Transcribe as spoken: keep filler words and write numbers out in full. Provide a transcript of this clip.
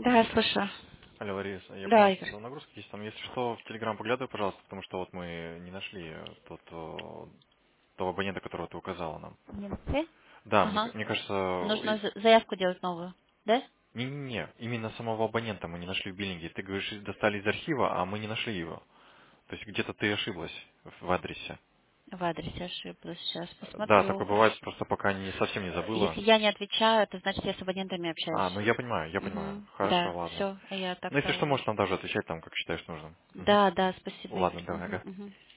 Да, слушаю. Алло, Лариса, я Да, понял, Игорь. что нагрузки есть. Там, если что, в Телеграм поглядывай, пожалуйста, потому что вот мы не нашли э, тот, э, того абонента, которого ты указала нам. Немцы? Да, мне, Ага. ка- мне кажется, Нужно и- за- заявку делать новую. Да? не-не-не, именно самого абонента мы не нашли в биллинге. Ты говоришь, достали из архива, а мы не нашли его. То есть где-то ты ошиблась в в адресе. В адресе ошиблась. Сейчас Э, Да, посмотрю. такое бывает, просто пока не совсем не забыла. Если я не отвечаю, это значит, я с абонентами А, ну общаюсь. я понимаю, я понимаю. Угу. Хорошо, Да, ладно. все, я Ну, если что, так-то... можешь нам даже отвечать там, как считаешь нужным. Мгм. Да, да, спасибо, Ладно, Игорь. давай, Мгм, ага. мгм.